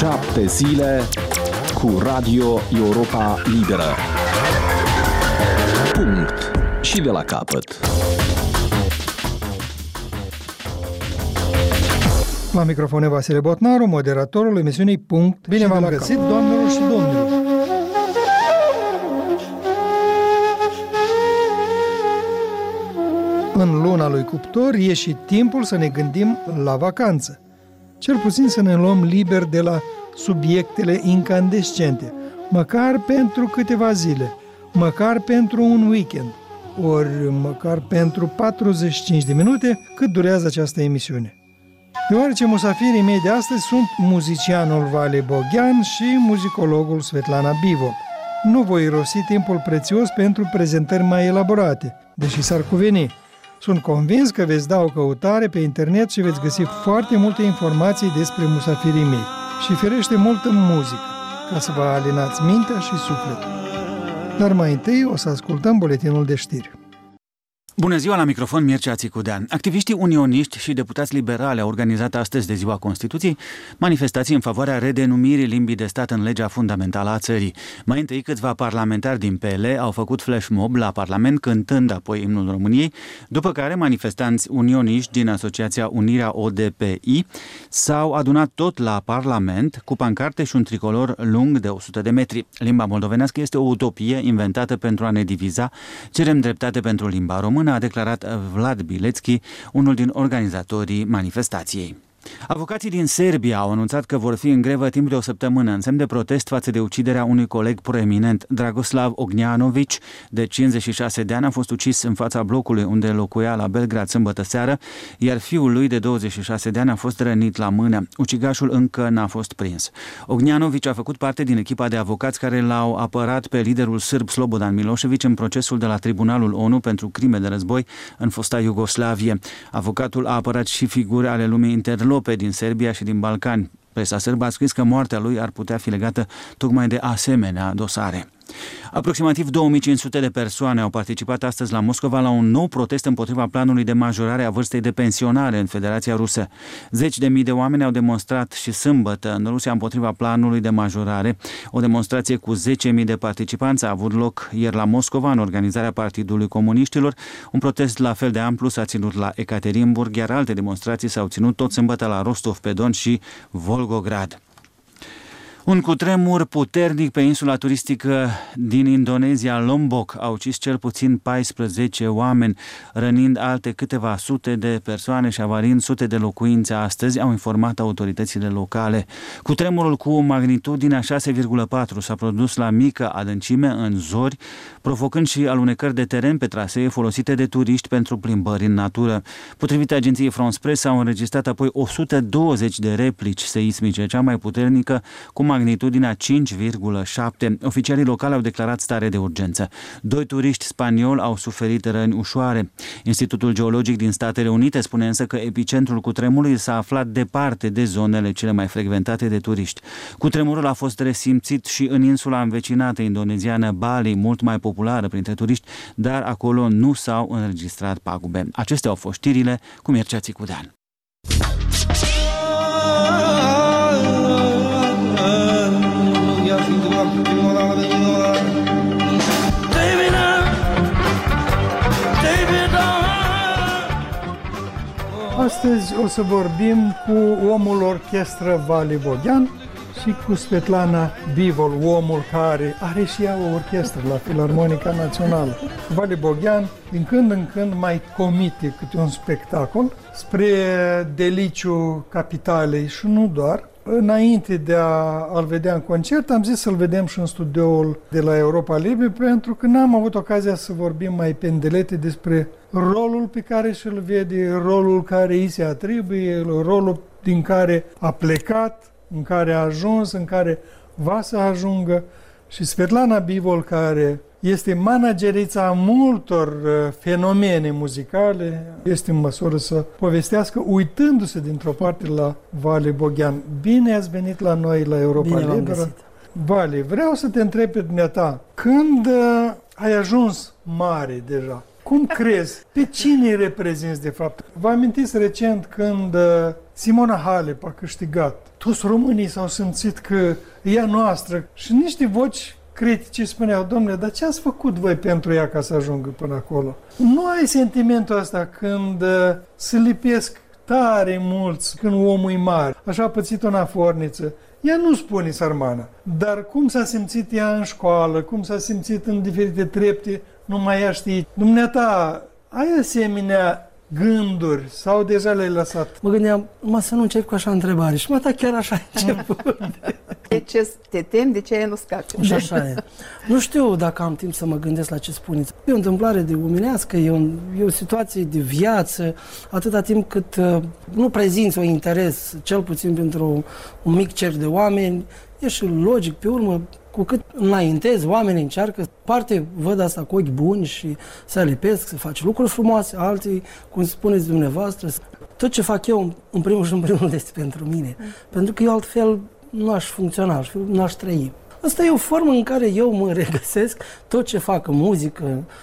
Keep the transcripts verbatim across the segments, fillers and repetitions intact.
Șapte zile cu Radio Europa Liberă. Punct. Și de la capăt. La microfon Vasile Botnaru, moderatorul emisiunii Punct. Bine v-am găsit, doamnelor și domnilor! În luna lui Cuptor e și timpul să ne gândim la vacanță. Cel puțin să ne luăm liber de la subiectele incandescente, măcar pentru câteva zile, măcar pentru un weekend, ori măcar pentru patruzeci și cinci de minute cât durează această emisiune. Deoarece musafirii mei de astăzi sunt muzicianul Vali Boghian și muzicologul Svetlana Bivol. Nu voi rosi timpul prețios pentru prezentări mai elaborate, deși s-ar cuveni. Sunt convins că veți da o căutare pe internet și veți găsi foarte multe informații despre musafirii mei și firește multă muzică, ca să vă alinați mintea și sufletul. Dar mai întâi o să ascultăm buletinul de știri. Bună ziua, la microfon Mircea Țicudean. Activiștii unioniști și deputați liberali au organizat astăzi de Ziua Constituției manifestații în favoarea redenumirii limbii de stat în legea fundamentală a țării. Mai întâi, câțiva parlamentari din P L au făcut flash mob la Parlament cântând apoi imnul României, după care manifestanți unioniști din Asociația Unirea O D P I s-au adunat tot la Parlament cu pancarte și un tricolor lung de o sută de metri. Limba moldovenească este o utopie inventată pentru a ne diviza. Cerem dreptate pentru limba română, a declarat Vlad Bilețchi, unul din organizatorii manifestației. Avocații din Serbia au anunțat că vor fi în grevă timp de o săptămână, în semn de protest față de uciderea unui coleg proeminent. Dragoslav Ognjanović, de cincizeci și șase de ani, a fost ucis în fața blocului unde locuia la Belgrad sâmbătă seară, iar fiul lui de douăzeci și șase de ani a fost rănit la mână. Ucigașul încă n-a fost prins. Ognjanović a făcut parte din echipa de avocați care l-au apărat pe liderul sârb Slobodan Milošević în procesul de la Tribunalul O N U pentru crime de război în fosta Iugoslavie. Avocatul a apărat și figuri ale lumii interlope din Serbia și din Balcani. Presa sârbă a scris că moartea lui ar putea fi legată tocmai de asemenea dosare. Aproximativ două mii cinci sute de persoane au participat astăzi la Moscova la un nou protest împotriva planului de majorare a vârstei de pensionare în Federația Rusă. Zeci de mii de oameni au demonstrat și sâmbătă în Rusia împotriva planului de majorare. O demonstrație cu zece mii de participanți a avut loc ieri la Moscova în organizarea Partidului Comuniștilor. Un protest la fel de amplu s-a ținut la Ekaterinburg, iar alte demonstrații s-au ținut tot sâmbătă la Rostov-pe-Don și Volgograd. Un cutremur puternic pe insula turistică din Indonezia, Lombok, a ucis cel puțin paisprezece oameni, rănind alte câteva sute de persoane și avariind sute de locuințe astăzi, au informat autoritățile locale. Cutremurul cu magnitudinea șase virgulă patru s-a produs la mică adâncime în zori, provocând și alunecări de teren pe trasee folosite de turiști pentru plimbări în natură. Potrivit agenției France Press, s-au înregistrat apoi o sută douăzeci de replici seismice, cea mai puternică cu magnitudinea cinci virgulă șapte. Oficialii locali au declarat stare de urgență. Doi turiști spanioli au suferit răni ușoare. Institutul Geologic din Statele Unite spune însă că epicentrul cutremurului s-a aflat departe de zonele cele mai frecventate de turiști. Cutremurul a fost resimțit și în insula învecinată indoneziană Bali, mult mai populară printre turiști, dar acolo nu s-au înregistrat pagube. Acestea au fost știrile cu Mircea Țicudean. Astăzi o să vorbim cu omul orchestră Vali Boghian și cu Svetlana Bivol, omul care are și ea o orchestră la Filarmonica Națională. Vali Boghian din când în când mai comite câte un spectacol spre deliciu capitalei și nu doar. Înainte de a-l vedea în concert, am zis să-l vedem și în studioul de la Europa Liberă, pentru că n-am avut ocazia să vorbim mai pendelete despre rolul pe care și-l vede, rolul care îi se atribuie, rolul din care a plecat, în care a ajuns, în care va să ajungă. Și Svetlana Bivol, care este managerița multor fenomene muzicale, este în măsură să povestească uitându-se dintr-o parte la Vali Boghian. Bine ați venit la noi la Europa Bine Liberă. Vali, vreau să te întreb pe dumneata, când ai ajuns mare deja, Cum crezi? Pe cine îi reprezinți de fapt? Vă amintiți recent când Simona Halep a câștigat? Toți românii s-au simțit că e a noastră și niște voci critici spuneau, domnule, dar ce ați făcut voi pentru ea ca să ajungă până acolo? Nu ai sentimentul ăsta când se lipesc tare mulți când omul e mare. Așa a pățit o naforniță. Ea nu spune sărmana, dar cum s-a simțit ea în școală, cum s-a simțit în diferite trepte, nu mai ea știe. Dumneata, ai asemenea gânduri sau deja le-ai lăsat? Mă gândeam, mă să nu încep cu așa întrebare și mă, da, chiar așa a început. De ce te temi, de ce aia nu scapi? Și așa e. Nu știu dacă am timp să mă gândesc la ce spuneți. E o întâmplare de omenească, e, un, e o situație de viață, atâta timp cât uh, nu prezinți un interes, cel puțin pentru un mic cerc de oameni, e și logic, pe urmă, cu cât înaintezi, oamenii încearcă, parte văd asta cu ochi buni și se alipesc, se face lucruri frumoase, alții, cum spuneți dumneavoastră, tot ce fac eu, în primul și în primul rând, este pentru mine. Mm. Pentru că eu altfel nu aș funcționa, nu aș trăi. Asta e o formă în care eu mă regăsesc, tot ce fac în muzică,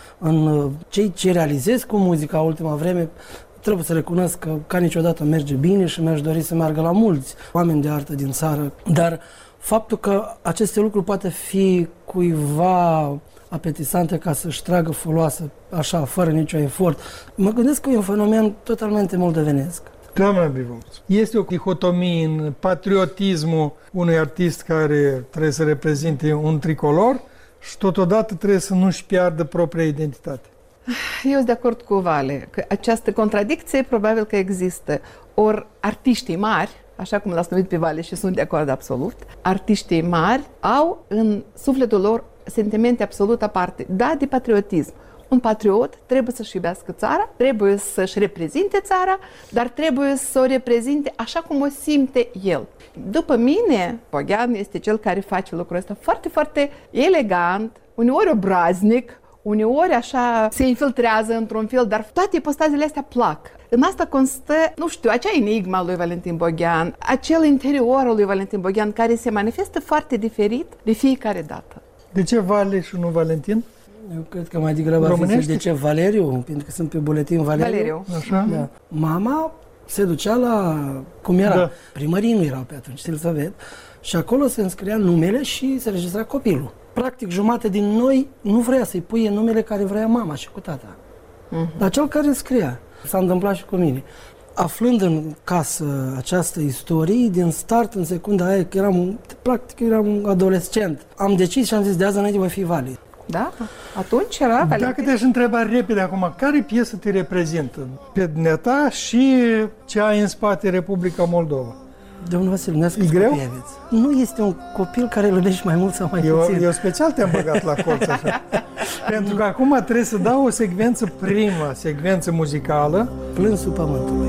în ce, ce realizez cu muzica ultima vreme, trebuie să recunosc că ca niciodată merge bine și mi-aș dori să meargă la mulți oameni de artă din țară, dar faptul că aceste lucruri poate fi cuiva apetisante ca să-și tragă foloasă așa, fără nicio efort, mă gândesc că e un fenomen totalmente moldovenesc. Doamna Bivol, este o dihotomie în patriotismul unui artist care trebuie să reprezinte un tricolor și totodată trebuie să nu-și piardă propria identitate. Eu sunt de acord cu Vale, că această contradicție probabil că există. Ori artiștii mari, așa cum l-ați numit pe Vale și sunt de acord absolut, artiștii mari au în sufletul lor sentimente absolut aparte, da, de patriotism. Un patriot trebuie să-și iubească țara, trebuie să-și reprezinte țara, dar trebuie să o reprezinte așa cum o simte el. După mine, Bogdan este cel care face lucrul ăsta foarte, foarte elegant, uneori obraznic, uneori așa se infiltrează într-un fel, dar toate ipostazele astea plac. În asta constă, nu știu, acea enigma lui Valentin Bogdan, acel interior al lui Valentin Bogdan care se manifestă foarte diferit de fiecare dată. De ce Vale și nu Valentin? Eu cred că mai degrabă fi de ce Valeriu, pentru că sunt pe buletin Valeriu. Valeriu. Așa? Da. Mama se ducea la, cum era, da. Primării nu erau pe atunci, Stilsovet, și acolo se înscria numele și se registra copilul. Practic, jumate din noi nu vrea să-i puie numele care vrea mama și cu tata. Uh-huh. Dar cel care înscria. S-a întâmplat și cu mine. Aflând în casă această istorie, din start, în secunda aia, că eram, practic, eram un adolescent, am decis și am zis, de azi înainte voi fi Vale. Da? Atunci era Valentin. Dacă te-aș întreba repede acum, care piesă te reprezintă? Pe dumneata și ce ai în spate Republica Moldova? Domnul Vasile, nu copii aveți. Nu este un copil care îl iubești mai mult sau mai eu, puțin. Eu special te-am băgat la colț așa. Pentru că acum trebuie să dau o secvență, prima secvență muzicală. Plânsul pământului.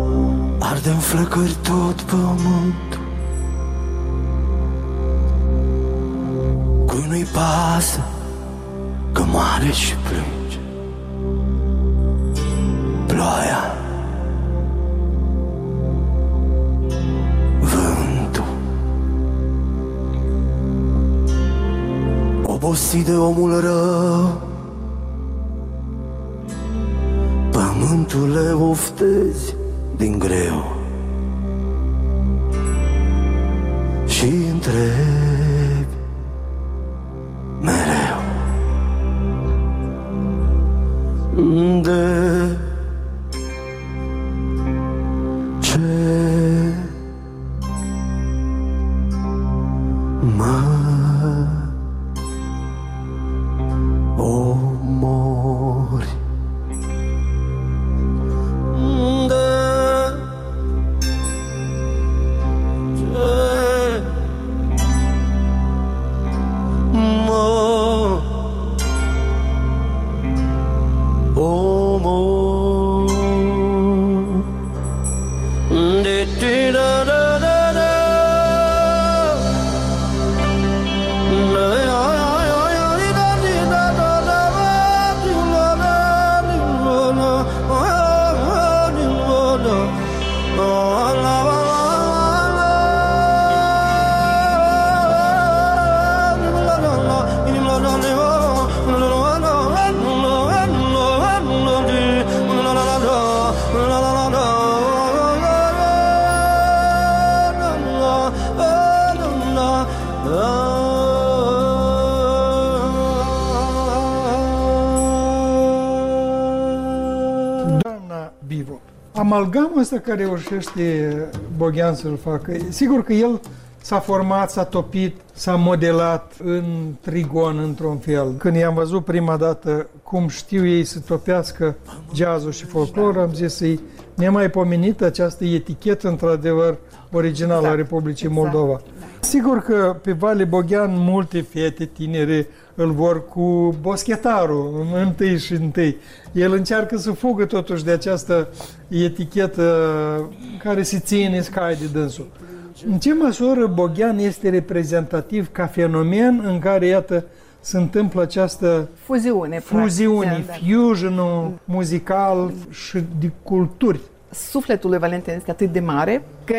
Arde în flăcări tot pământul, cui nu-i pasă că moare și plânge. Ploaia, vântul, obosit de omul rău, pământul le oftezi din greu și întreb mereu de ce mă omori. amalgamul ăsta care reușește Boghean să-l facă, sigur că el s-a format, s-a topit, s-a modelat în trigon, într-un fel. Când i-am văzut prima dată cum știu ei să topească jazzul și folclorul, am zis să-i nemaipomenită această etichetă, într-adevăr, originală exact. a Republicii exact. Moldova. Da. Sigur că pe Vali Boghean multe fete tinere îl vor cu boschetarul, întâi și întâi. El încearcă să fugă totuși de această etichetă care se ține scai de dânsul. În ce măsură Boghean este reprezentativ ca fenomen în care, iată, se întâmplă această fuziune, fuziune, fusion-ul muzical și de culturi? Sufletul lui Valentin este atât de mare că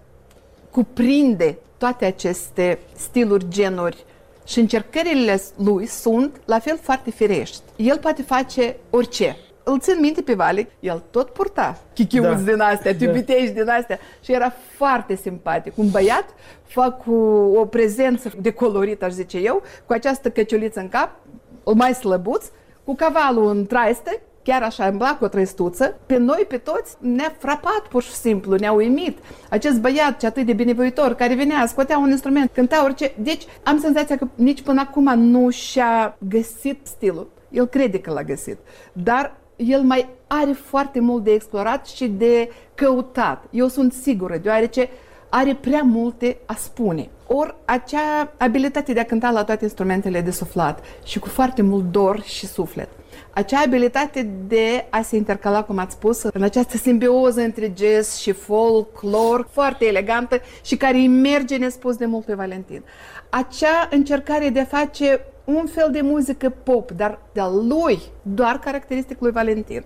cuprinde toate aceste stiluri, genuri și încercările lui sunt la fel foarte firești. El poate face orice. Îl țin minte pe Vali, el tot purta chichiuți da. din astea, tiubitești da. din astea și era foarte simpatic. Un băiat, fac cu o prezență de colorit, aș zice eu, cu această căciuliță în cap, mai slăbuț, cu cavalul în traiste, chiar așa, în blac, o trăistuță. Pe noi, pe toți, ne-a frapat pur și simplu, ne-a uimit. Acest băiat ce atât de binevoitor, care venea, scotea un instrument, cânta orice. Deci, am senzația că nici până acum nu și-a găsit stilul. El crede că l-a găsit, dar el mai are foarte mult de explorat și de căutat. Eu sunt sigură, deoarece are prea multe a spune. Ori acea abilitate de a cânta la toate instrumentele de suflat și cu foarte mult dor și suflet. Acea abilitate de a se intercala, cum ați spus, în această simbioză între jazz și folklor, foarte elegantă și care îi merge nespus de mult pe Valentin. Acea încercare de a face un fel de muzică pop, dar de-a lui, doar caracteristic lui Valentin.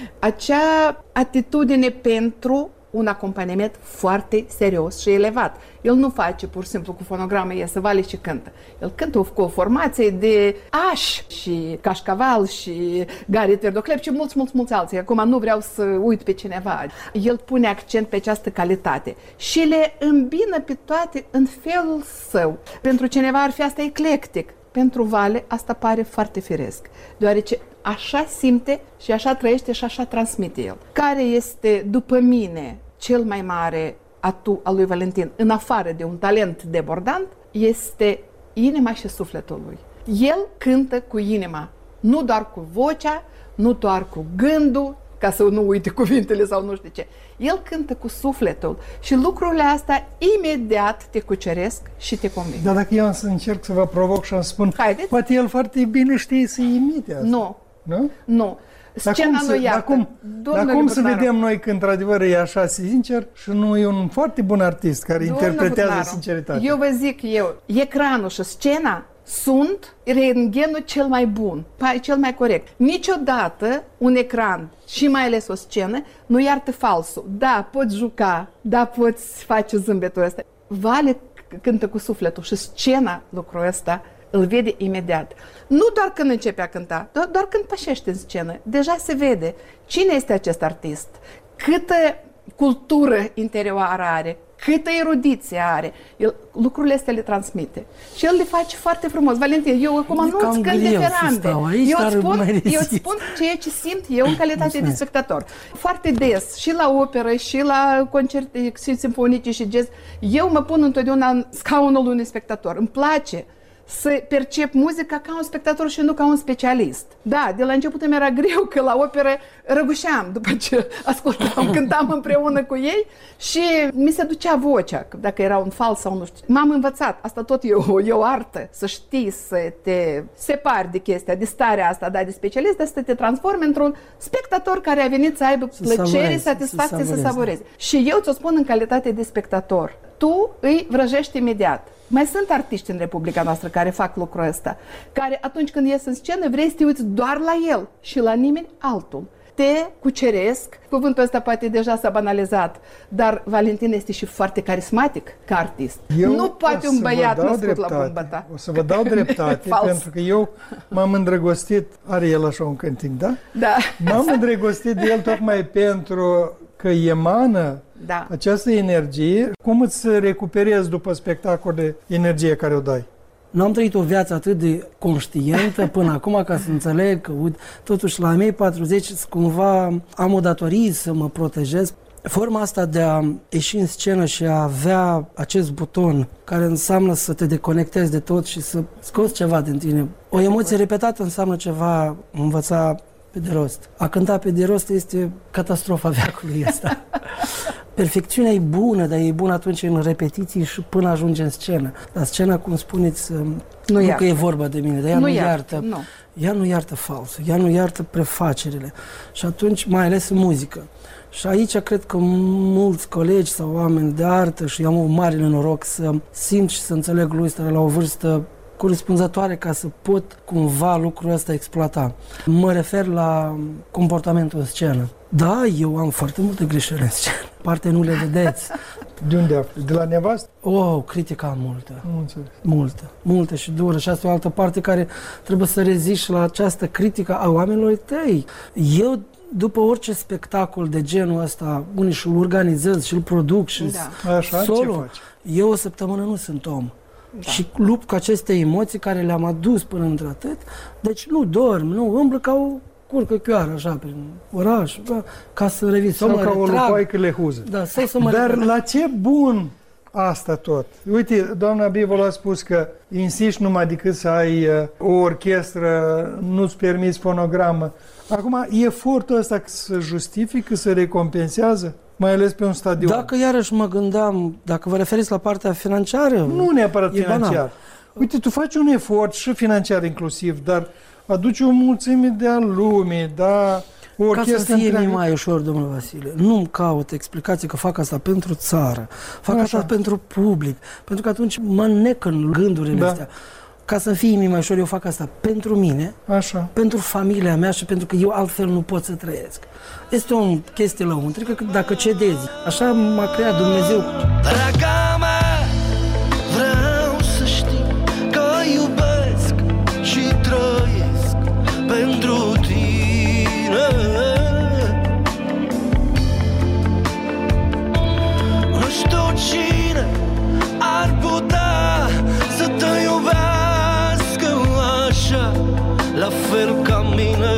Acea atitudine pentru un acompaniament foarte serios și elevat. El nu face pur și simplu cu fonogramă, iese Vali și cântă. El cântă cu o formație de Aș și Cașcaval și Gari Tverdoclep și mulți, mulți, mulți alții. Acum nu vreau să uit pe cineva. El pune accent pe această calitate și le îmbină pe toate în felul său. Pentru cineva ar fi asta eclectic. Pentru Vali asta pare foarte firesc, deoarece așa simte și așa trăiește și așa transmite el. Care este, după mine, cel mai mare atu al lui Valentin, în afară de un talent debordant, este inima și sufletul lui. El cântă cu inima, nu doar cu vocea, nu doar cu gândul, ca să nu uite cuvintele sau nu știu ce. El cântă cu sufletul și lucrurile astea imediat te cuceresc și te conving. Dar dacă eu am să încerc să vă provoc și am spun, haideți? Poate el foarte bine știe să imite asta. Nu. Nu? Nu. Scena nu iartă. Dar cum, dar cum să vedem noi că într-adevăr e așa sincer și nu e un foarte bun artist care Domnul interpretează Butnaru, sinceritate? Eu vă zic eu, ecranul și scena sunt rentgenul cel mai bun, cel mai corect. Niciodată un ecran și mai ales o scenă nu iartă falsul. Da, poți juca, da, poți face zâmbetul ăsta. Vali cântă cu sufletul și scena lucrul ăsta îl vede imediat. Nu doar când începe a cânta, doar, doar când pășește în scenă. Deja se vede cine este acest artist, câtă cultură interioară are, câtă erudiție are. El lucrurile astea le transmite. Și el le face foarte frumos. Valentin, eu acum nu îți cânt diferande. Eu îți spun, eu îți spun ceea ce simt eu în calitate de spectator. Foarte des, și la operă, și la concerte și simfonice și jazz, eu mă pun întotdeauna în scaunul unui spectator. Îmi place să percep muzica ca un spectator și nu ca un specialist. Da, de la început îmi era greu că la operă răgușeam după ce ascultam, cântam împreună cu ei și mi se ducea vocea, dacă era un fals sau nu știu. M-am învățat, asta tot e o, e o artă, să știi să te separi de chestia, de starea asta, da, de specialist, dar să te transformi într-un spectator care a venit să aibă să plăcere, satisfacție, să savureze. Și eu ți-o spun în calitate de spectator. Tu îi vrăjești imediat. Mai sunt artiști în Republica noastră care fac lucrul ăsta, care atunci când ies în scenă vrei să te uiți doar la el și la nimeni altul. Te cuceresc, cuvântul ăsta poate deja s-a banalizat, dar Valentin este și foarte carismatic ca artist. Eu nu poate un băiat născut dreptate. La Bumbăta. O să vă dau dreptate, pentru că eu m-am îndrăgostit, are el așa un cântic, da? Da. M-am îndrăgostit de el tocmai pentru că emană da. această energie. Cum îți recuperezi după spectacole energia care o dai? N-am trăit o viață atât de conștientă până acum ca să înțeleg că, uite, totuși la mei patruzeci cumva am o datorie să mă protejez. Forma asta de a ieși în scenă și a avea acest buton care înseamnă să te deconectezi de tot și să scoți ceva din tine. O emoție repetată înseamnă ceva, învăța pe de rost. A cânta pe de rost este catastrofa veacului ăsta. Perfecțiunea e bună, dar e bună atunci în repetiții și până ajunge în scenă. Dar scena, cum spuneți, nu, nu că e vorba de mine, dar ea nu, nu iartă. iartă. Nu. Ea nu iartă falsul, ea nu iartă prefacerile. Și atunci, mai ales în muzică. Și aici cred că mulți colegi sau oameni de artă, și eu am un mare noroc să simt și să înțeleg lucrul ăsta la o vârstă corespunzătoare ca să pot cumva lucrul ăsta exploata. Mă refer la comportamentul în scenă. Da, eu am foarte multe greșeli în scenă. Parte nu le vedeți. De unde afli? De la nevastă? Oh, critica multă. Mulțumesc. Multă. Multă și dură. Și asta e o altă parte care trebuie să reziști la această critică a oamenilor tăi. Eu, după orice spectacol de genul ăsta, unii și-l organizez și-l produc și da. Așa, solo, ce faci? Eu o săptămână nu sunt om. Da. Și lupt cu aceste emoții care le-am adus până într-atât. Deci nu dorm, nu umblă ca o curcă chioară așa prin oraș, da, ca să revin. Sau ca o lupaică lehuză. Da, sau să mă Dar retrag. la ce bun asta tot? Uite, doamna Bivol a spus că insiști numai decât să ai uh, o orchestră, nu-ți permiți fonogramă. Acum, efortul ăsta să justifică, să recompensează? Mai ales pe un stadion. Dacă iarăși mă gândeam, dacă vă referiți la partea financiară... Nu neapărat financiar. Banal. Uite, tu faci un efort și financiar inclusiv, dar aduci o mulțime de a lumii, da... O Ca să fie mie mai ușor, domnule Vasile, nu-mi caut explicații că fac asta pentru țară, fac Așa. asta pentru public, pentru că atunci mă înnec în gândurile da. astea. Ca să fie mie mai ușor, eu fac asta pentru mine, Așa. pentru familia mea și pentru că eu altfel nu pot să trăiesc. Este o chestie lăuntrică că dacă cedezi, așa m-a creat Dumnezeu. Draga mea, vreau să știi că iubesc și trăiesc pentru tine. Nu știu cine ar putea să te iubească așa, la fel ca mine.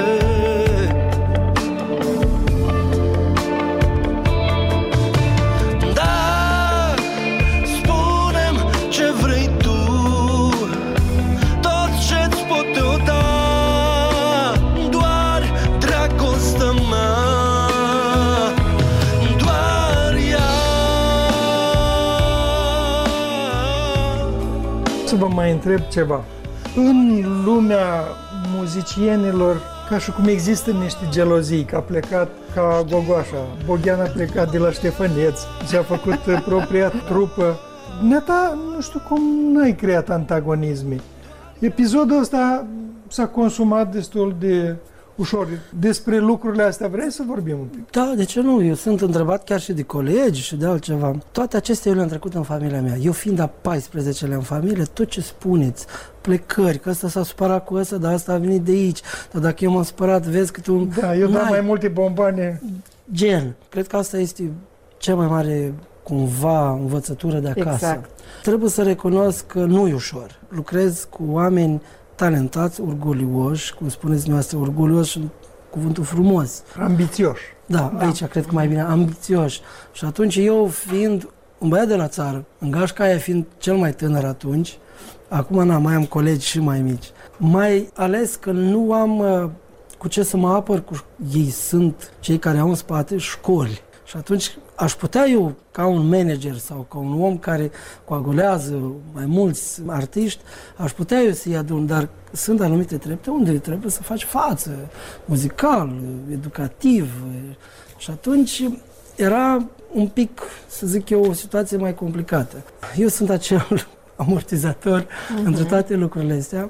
Să vă mai întreb ceva. În lumea muzicienilor, ca și cum există niște gelozii, că a plecat ca Gogoașa, Boghean a plecat de la Ștefăneț și a făcut propria trupă. Neta, nu știu cum n-ai creat antagonisme. Episodul ăsta s-a consumat destul de ușor. Despre lucrurile astea vrei să vorbim un pic? Da, de ce nu? Eu sunt întrebat chiar și de colegi și de altceva. Toate acestea eu le-am trecut în familia mea. Eu fiind a paisprezecelea în familie, tot ce spuneți, plecări, că ăsta s-a supărat cu ăsta, dar ăsta a venit de aici, dar dacă eu m-am supărat, vezi că tu... Da, eu dau mai multe bomboane. Gen. Cred că asta este cea mai mare, cumva, învățătură de acasă. Exact. Trebuie să recunosc că nu e ușor. Lucrez cu oameni talentați, orgolioși, cum spuneți dumneavoastră, orgolioși în cuvântul frumos. Ambițioși. Da, da, aici cred că mai bine, ambițioși. Și atunci eu fiind un băiat de la țară, în gașca aia fiind cel mai tânăr atunci, acum n-am, mai am colegi și mai mici, mai ales că nu am uh, cu ce să mă apăr, cu ei sunt cei care au în spate școli. Și atunci aș putea eu, ca un manager sau ca un om care coagulează mai mulți artiști, aș putea eu să-i adun, dar sunt anumite trepte unde trebuie să faci față, muzical, educativ. Și atunci era un pic, să zic eu, o situație mai complicată. Eu sunt acel amortizator uh-huh. între toate lucrurile astea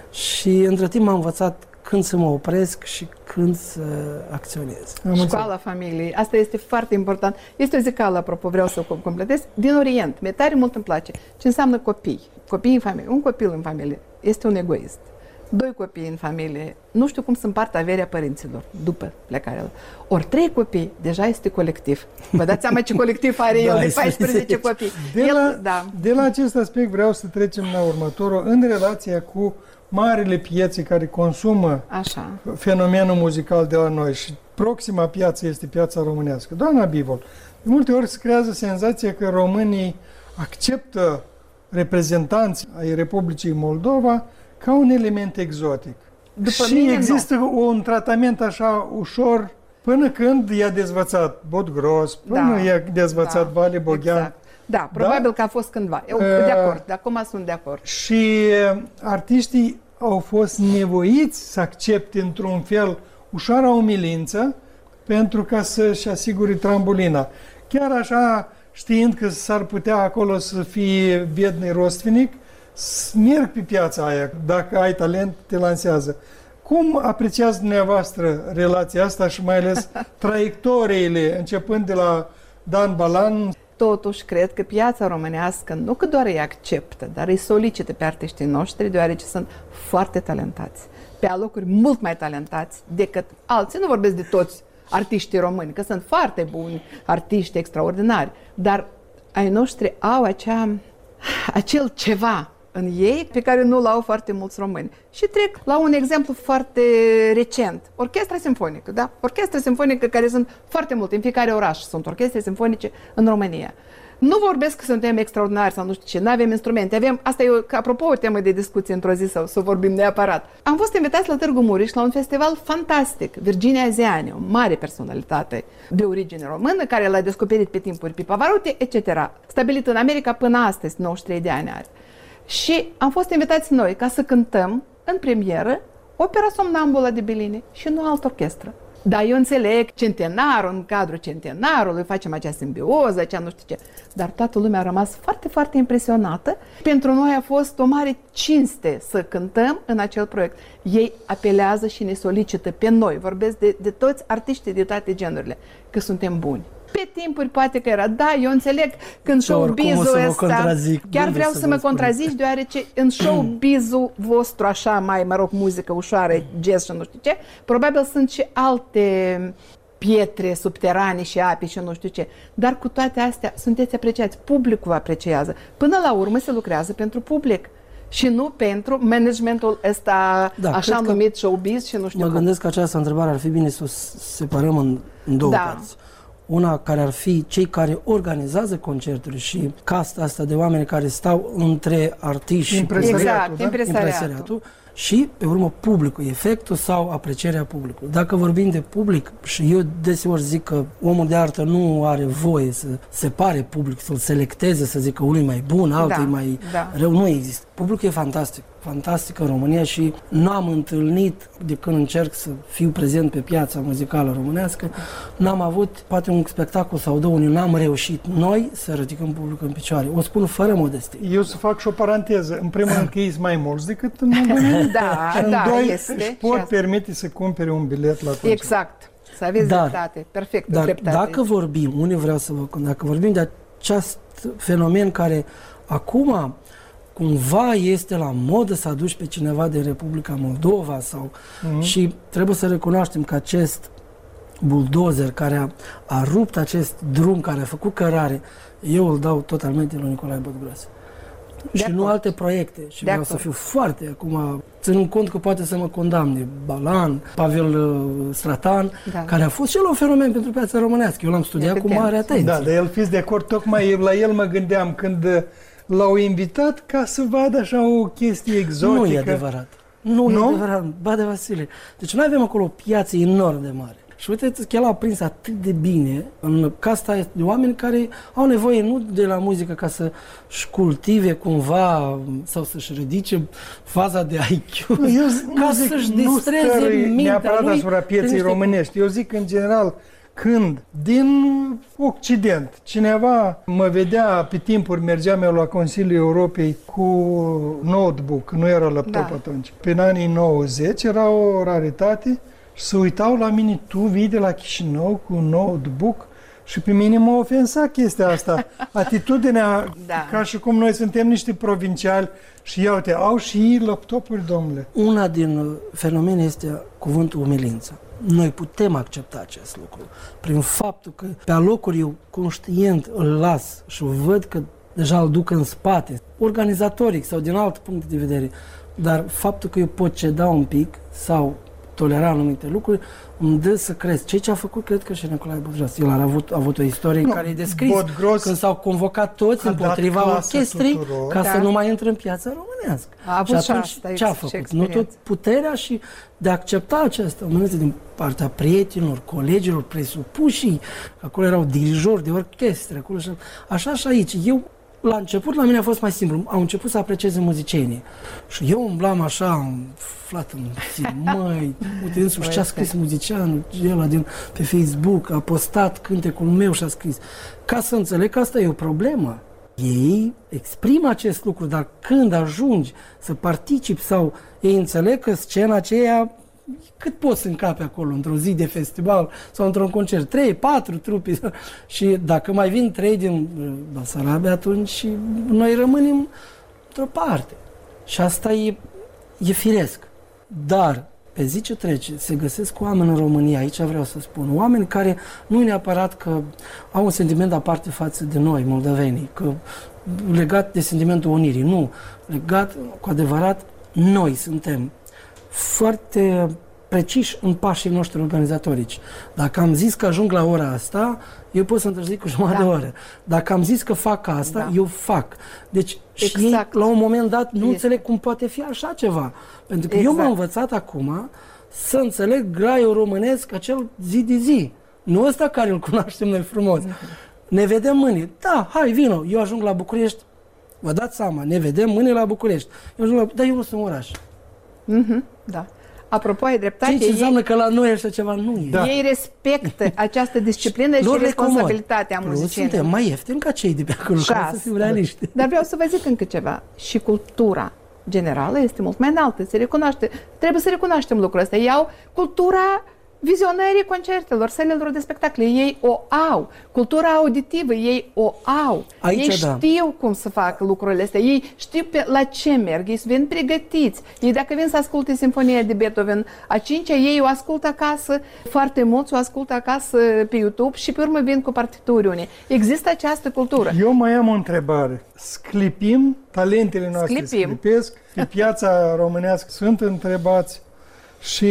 și între timp m-am învățat când să mă opresc și când să acționez. Școala familiei. Asta este foarte important. Este o zicală, apropo, vreau să o completez, din Orient. Mie tare mult îmi place. Ce înseamnă copii? Copii în familie. Un copil în familie este un egoist. doi copii în familie, nu știu cum să împartă averea părinților după plecarea lor. Ori trei copii, deja este colectiv. Vă dați seama ce colectiv are el de paisprezece copii. De, el, la, da. de la acest aspect vreau să trecem la următorul, în relația cu marile piețe care consumă Așa. fenomenul muzical de la noi și proxima piață este piața românească. Doamna Bivol, de multe ori se creează senzația că românii acceptă reprezentanți ai Republicii Moldova ca un element exotic. După și mine, există nu. un tratament așa ușor până când i-a dezvățat Bodgros, până Da. i-a dezvățat Da. Vali Boghean. Exact. Da, probabil Da? că a fost cândva. Eu Uh, de acord, de acum sunt de acord. Și artiștii au fost nevoiți să accepte într-un fel ușoara umilință pentru ca să-și asigure trambolina. Chiar așa, știind că s-ar putea acolo să fie biedni rostvinic, merg pe piața aia. Dacă ai talent, te lansează. Cum apreciați dumneavoastră relația asta și mai ales traiectoriile, începând de la Dan Balan? Totuși, cred că piața românească nu că doar îi acceptă, dar îi solicită pe artiștii noștri, deoarece sunt foarte talentați. Pe alocuri mult mai talentați decât alții. Nu vorbesc de toți artiștii români, că sunt foarte buni artiști extraordinari, dar ai noștri au acea, acel ceva în ei pe care nu l-au foarte mulți români. Și trec la un exemplu foarte recent. Orchestra simfonică, da? Orchestra simfonică care sunt foarte multe, în fiecare oraș sunt orchestre simfonice în România. Nu vorbesc că suntem extraordinari sau nu știu ce, nu avem instrumente, avem, asta e, o, apropo, o temă de discuție într-o zi sau să vorbim neapărat. Am fost invitați la Târgu Mureș la un festival fantastic, Virginia Zeani, o mare personalitate de origine română, care l-a descoperit pe timpuri pe Pavarotti, et cetera. Stabilit în America până astăzi, nouăzeci și trei de ani are. Și am fost invitați noi ca să cântăm în premieră opera Somnambula de Bellini și nu altă orchestră. Dar eu înțeleg centenarul, în cadrul centenarului, facem acea simbioză, acea nu știu ce. Dar toată lumea a rămas foarte, foarte impresionată. Pentru noi a fost o mare cinste să cântăm în acel proiect. Ei apelează și ne solicită pe noi, vorbesc de, de toți artiștii de toate genurile, că suntem buni. Pe timpuri poate că era, da, eu înțeleg că în showbiz-ul ăsta, chiar vreau să mă contrazici, deoarece în showbiz-ul vostru, așa mai, mă rog, muzică ușoară, jazz și nu știu ce, probabil sunt și alte pietre subterane și ape și nu știu ce, dar cu toate astea sunteți apreciați, publicul vă apreciază. Până la urmă se lucrează pentru public și nu pentru managementul ăsta, da, așa numit showbiz și nu știu Mă cum. gândesc că această întrebare ar fi bine să o separăm în, în două Da. părți. Una care ar fi cei care organizează concerturi și casta asta de oameni care stau între artiști și Impresariatul, Exact, da? impresariatul. impresariatul și, pe urmă, publicul, efectul sau aprecierea publicului. Dacă vorbim de public, și eu deseori zic că omul de artă nu are voie să separe public, să-l selecteze, să zică unul e mai bun, altul Da, e mai da. rău, nu există. Publicul e fantastic, fantastic în România și n-am întâlnit, de când încerc să fiu prezent pe piața muzicală românească, n-am avut poate un spectacol sau două, unde n-am reușit noi să ridicăm publicul în picioare. O spun fără modestie. Eu să fac și o paranteză. În primul rând că ei sunt mai mulți decât în România. Da, Și în da, doi, este. își Și pot asta. permite să cumpere un bilet la concert. Exact. Să aveți Dar- dreptate. Perfect, Dar dreptate. dacă vorbim, unde vreau să vă dacă vorbim de acest fenomen care acum cumva este la modă să aduci pe cineva din Republica Moldova sau Mhm. și trebuie să recunoaștem că acest buldozer care a, a rupt acest drum, care a făcut cărare, eu îl dau totalmente lui Nicolae Bătgros. De Și nu acord. alte proiecte. Și De vreau să acord. fiu foarte acum, ținând cont că poate să mă condamne Balan, Pavel uh, Stratan, Da. care a fost și el un fenomen pentru piața românească. Eu l-am studiat Evident. cu mare atenție. Da, dar el fiți de acord, tocmai la el mă gândeam când uh, l-au invitat ca să vadă așa o chestie exotică. Nu e adevărat. Nu, Nu? e adevărat. Ba de Vasile. Deci noi avem acolo o piață enorm de mare. Și uite că el a prins atât de bine în casta de oameni care au nevoie nu de la muzică ca să-și cultive cumva sau să-și ridice faza de I Q, Eu ca nu zic, să-și nu distreze stărui mintea neapărat lui asupra prin pieței niște- românești. Eu zic în general, când din Occident cineva mă vedea pe timpuri, mergeam eu la Consiliul Europei cu notebook, nu era laptop Da. atunci. Prin anii nouăzeci era o raritate și se uitau la mine, tu vii de la Chișinău cu un notebook, Și pe mine m-a ofensat chestia asta. Atitudinea, Da. ca și cum noi suntem niște provinciali și ia uite, au și ei laptopuri, domnule. Una din fenomene este cuvântul umilință. Noi putem accepta acest lucru prin faptul că pe alocuri eu conștient îl las și văd că deja îl duc în spate, organizatoric sau din alt punct de vedere, dar faptul că eu pot ceda un pic sau tolera anumite lucruri îmi dă să cresc. Ceea ce a făcut, cred că și Nicolae Budgras. El a avut, a avut o istorie Nu, care e descris Bodgros când s-au convocat toți a împotriva dat clasă orchestrei tuturor. ca Da. să nu mai intre în piața românească. A avut și atunci asta, ce a și făcut? Nu experiență. tot puterea și de a accepta această umilință din partea prietenilor, colegilor, presupușii, acolo erau dirijori de orchestre, acolo și așa și aici. Eu, la început, la mine a fost mai simplu. Am început să aprecieze muzicienii. Și eu umblam așa, umflat în zi, măi, uite însuși ce a scris muzicianul, ăla din, pe Facebook, a postat cântecul meu și a scris. Ca să înțeleg că asta e o problemă. Ei exprimă acest lucru, dar când ajungi să participi sau ei înțeleg că scena aceea, cât poți să încape acolo într-o zi de festival sau într-un concert? Trei, patru trupi. Și dacă mai vin trei din Basarabia, atunci noi rămânem într-o parte. Și asta e, e firesc. Dar pe zi ce trece, se găsesc oameni în România, aici vreau să spun, oameni care nu e neapărat că au un sentiment aparte față de noi, moldovenii, că legat de sentimentul unirii, nu, legat cu adevărat, noi suntem foarte preciși în pașii noștri organizatorici. Dacă am zis că ajung la ora asta, eu pot să întârzi cu jumătate Da. de oră. Dacă am zis că fac asta, Da. eu fac. Deci și ei, Exact. la un moment dat, nu Este. înțeleg cum poate fi așa ceva. Pentru că eu Exact. m-am învățat acum să înțeleg graiul românesc, acel zi de zi. Nu ăsta care îl cunoaștem noi frumos. Ne vedem mâine. Da, hai, vino. Eu ajung la București. Vă dați seama, ne vedem mâine la București. Eu ajung la... Dar eu nu sunt în oraș. Mhm, da. Apropo, ai dreptate, Ceea ce ei, înseamnă că la noi așa ceva nu e. Da. ei respectă această disciplină și Lor le responsabilitatea comod. Plus, muzicienilor. suntem mai ieftini ca cei de pe acolo, Și ca să asta. fim realiști. Dar vreau să vă zic încă ceva. Și cultura generală este mult mai înaltă. Se recunoaște. Trebuie să recunoaștem lucrul ăsta. Ei au cultura vizionării concertelor, sălilor de spectacole. Ei o au. Cultura auditivă, ei o au. Aici, ei da. știu cum să facă lucrurile astea. Ei știu pe la ce merg. Ei vin pregătiți. Ei dacă vin să asculte Sinfonia de Beethoven a cincea, ei o ascultă acasă foarte mult, o ascultă acasă pe YouTube și pe urmă vin cu partituri unii. Există această cultură. Eu mai am o întrebare. Sclipim, talentele noastre Sclipim. sclipesc, pe piața românească sunt întrebați și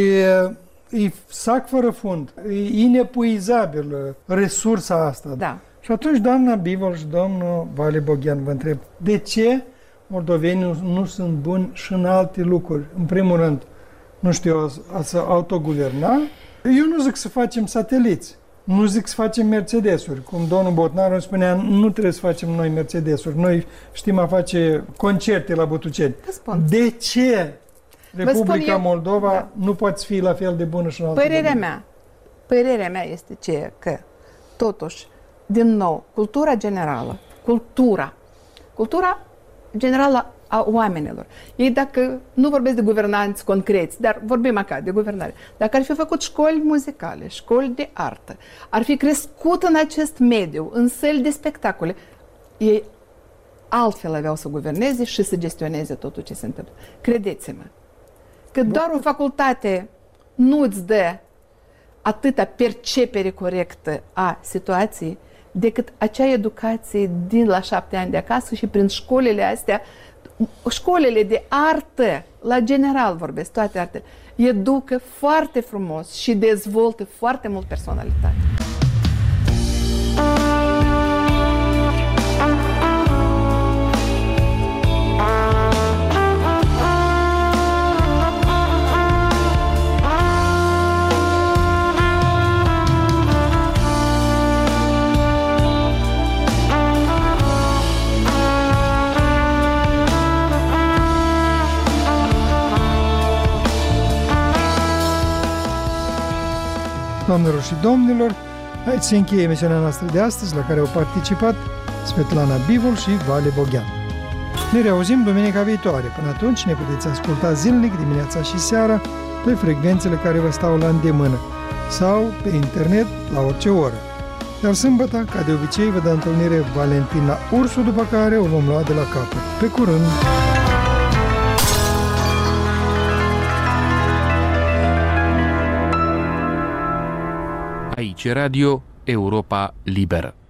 e sac fără fund, e inepuizabilă resursa asta. Da. Și atunci, doamna Bivol și domnul Vali Boghian, vă întreb, de ce moldovenii nu, nu sunt buni și în alte lucruri? În primul rând, nu știu, a, a să autoguverna. Eu nu zic să facem sateliți, nu zic să facem Mercedesuri. Cum domnul Botnaru spunea, nu trebuie să facem noi Mercedesuri, noi știm a face concerte la Butuceni. Vă spun. De ce Republica spun eu- Moldova da. nu poate fi la fel de bună și în alte Părerea domenii? mea, părerea mea este ce că, totuși, din nou, cultura generală, cultura, cultura generală a oamenilor. Ei dacă, nu vorbesc de guvernanți concreți, dar vorbim acá de guvernare, dacă ar fi făcut școli muzicale, școli de artă, ar fi crescut în acest mediu, în săli de spectacole, ei altfel aveau să guverneze și să gestioneze totul ce se întâmplă. Credeți-mă, că doar o facultate nu îți dă atâta percepere corectă a situației decât acea educație din la șapte ani de acasă și prin școlile astea, școlile de artă, la general vorbesc, toate artele, educă foarte frumos și dezvoltă foarte mult personalitate. Doamnelor și domnilor, aici se încheie emisiunea noastră de astăzi, la care au participat Svetlana Bivol și Vali Boghian. Ne reauzim duminica viitoare. Până atunci ne puteți asculta zilnic, dimineața și seara, pe frecvențele care vă stau la îndemână sau pe internet la orice oră. Iar sâmbătă, ca de obicei, vă dă întâlnire Valentina Ursu, după care o vom lua de la capăt. Pe curând! Aici Radio Europa Liberă.